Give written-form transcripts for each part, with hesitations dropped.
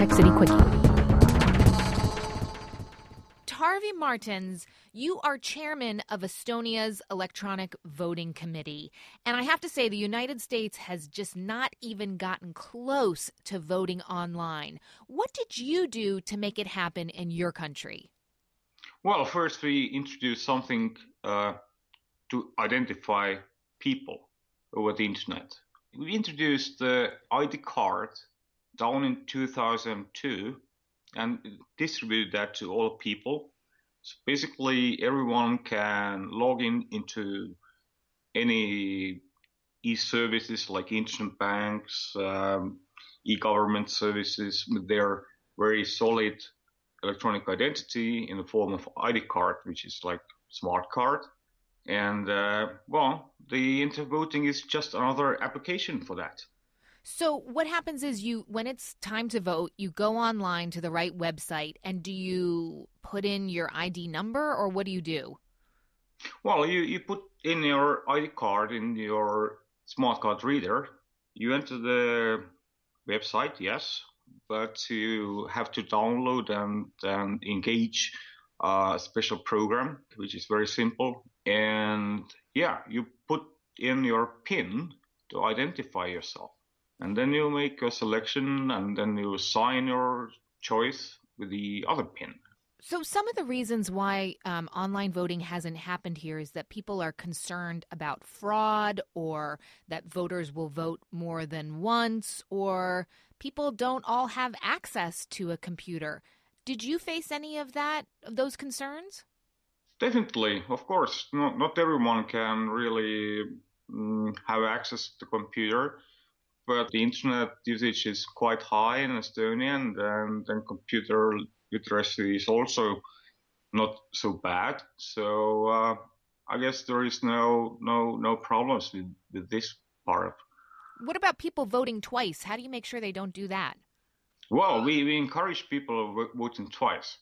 Tech City Quickie. Tarvi Martins, you are chairman of Estonia's Electronic Voting Committee. And I have to say, the United States has just not even gotten close to voting online. What did you do to make it happen in your country? Well, first we introduced something to identify people over the internet. We introduced the ID card down in 2002 and distributed that to all people. So basically, everyone can log into any e-services like internet banks, e-government services with their very solid electronic identity in the form of ID card, which is like smart card. And, the internet voting is just another application for that. So what happens is when it's time to vote, you go online to the right website, and do you put in your ID number, or what do you do? Well, you put in your ID card in your smart card reader. You enter the website, yes, but you have to download and engage a special program, which is very simple. And you put in your PIN to identify yourself. And then you make a selection, and then you sign your choice with the other PIN. So some of the reasons why online voting hasn't happened here is that people are concerned about fraud, or that voters will vote more than once, or people don't all have access to a computer. Did you face any of those concerns? Definitely, of course. Not everyone can really have access to the computer. But the internet usage is quite high in Estonia, and then computer literacy is also not so bad. So I guess there is no problems with this part. What about people voting twice? How do you make sure they don't do that? Well, we encourage people voting twice.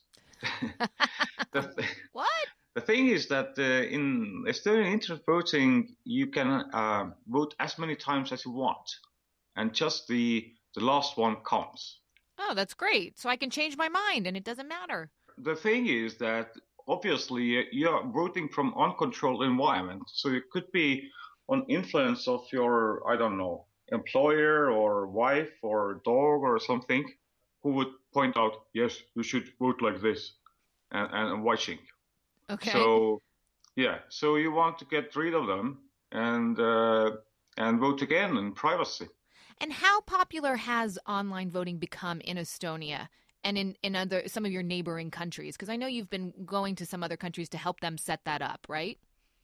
What? The thing is that in Estonian internet voting, you can vote as many times as you want. And just the last one counts. Oh, that's great. So I can change my mind and it doesn't matter. The thing is that obviously you're voting from uncontrolled environment. So it could be on influence of your, employer or wife or dog or something who would point out, yes, you should vote like this and watching. Okay. So you want to get rid of them and vote again in privacy. And how popular has online voting become in Estonia and in some of your neighboring countries? Because I know you've been going to some other countries to help them set that up, right?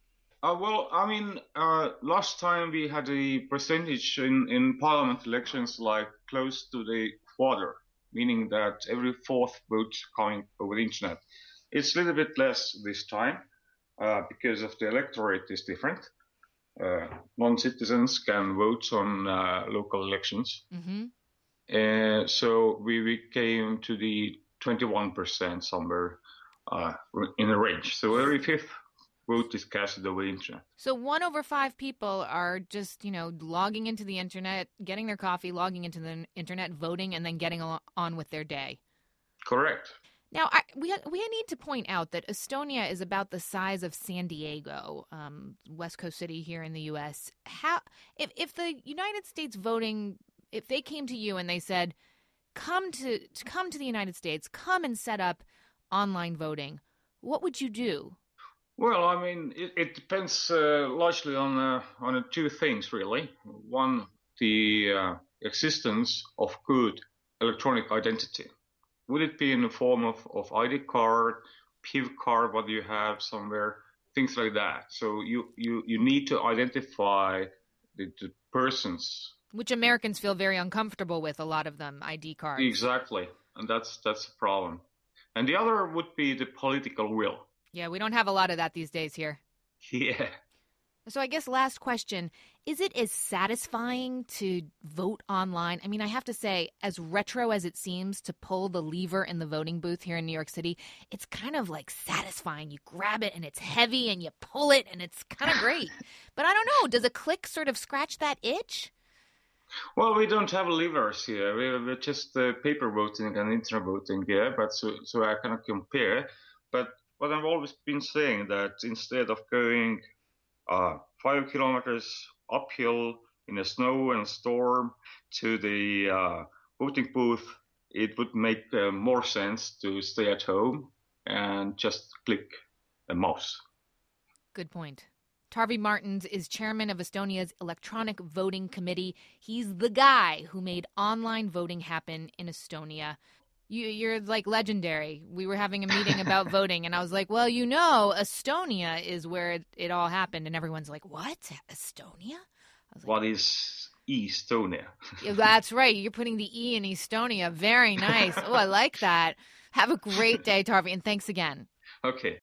Last time we had a percentage in parliament elections like close to the quarter, meaning that every fourth vote coming over the internet. It's a little bit less this time because of the electorate is different. Non-citizens can vote on local elections. Mm-hmm. So we came to the 21% somewhere in a range. So every fifth vote is casted over the internet. So 1 over 5 people are just, logging into the internet, getting their coffee, logging into the internet, voting, and then getting on with their day. Correct. Now, we need to point out that Estonia is about the size of San Diego, West Coast city here in the U.S. If the United States voting, if they came to you and they said, come to the United States, come and set up online voting, what would you do? Well, it depends largely on two things, really. One, the existence of good electronic identity. Would it be in the form of ID card, PIV card, what you have somewhere, things like that. So you need to identify the persons. Which Americans feel very uncomfortable with, a lot of them, ID cards. Exactly. And that's a problem. And the other would be the political will. Yeah, we don't have a lot of that these days here. Yeah. So I guess last question, is it as satisfying to vote online? I have to say, as retro as it seems to pull the lever in the voting booth here in New York City, it's kind of like satisfying. You grab it and it's heavy and you pull it and it's kind of great. But I don't know, does a click sort of scratch that itch? Well, we don't have livers here. We're just paper voting and internet voting here, but so I cannot compare. But what I've always been saying that instead of going 5 kilometers uphill in the snow and storm to the voting booth, it would make more sense to stay at home and just click a mouse. Good point. Tarvi Martins is chairman of Estonia's Electronic Voting Committee. He's the guy who made online voting happen in Estonia. You're like legendary. We were having a meeting about voting, and I was like, well, Estonia is where it all happened. And everyone's like, what? Estonia? I was like, What is Estonia? Yeah, that's right. You're putting the E in Estonia. Very nice. Oh, I like that. Have a great day, Tarvi, and thanks again. Okay.